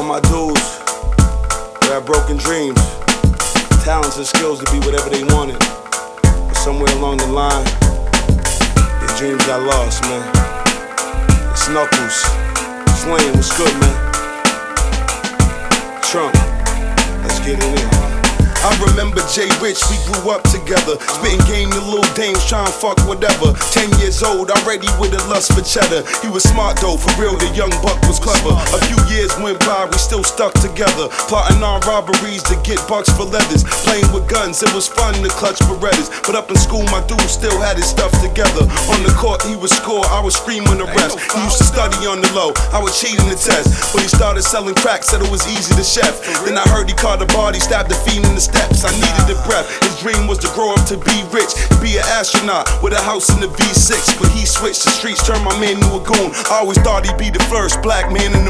all my dudes who had broken dreams, talents and skills to be whatever they wanted. But somewhere along the line, their dreams got lost, man. It's Knuckles, Slaying, what's good, man? Trump, let's get it in. I remember Jay Rich, we grew up together. Spitting game to little dames, trying fuck whatever. 10 years old, already with a lust for cheddar. He was smart though, for real, the young buck was clever. A few years went by, we still stuck together. Plotting on robberies to get bucks for leathers. Playing with guns, it was fun to clutch Berettas. But up in school, my dude still had his stuff together. On the court, he would score, I was screaming the refs. He used to study on the low, I would cheat in the test. When he started selling crack, said it was easy to chef. Then I heard he caught a body, stabbed the fiend in the steps. I needed a breath. His dream was to grow up to be rich, be an astronaut with a house in the V6. But he switched the streets, turned my man into a goon. I always thought he'd be the first black man in the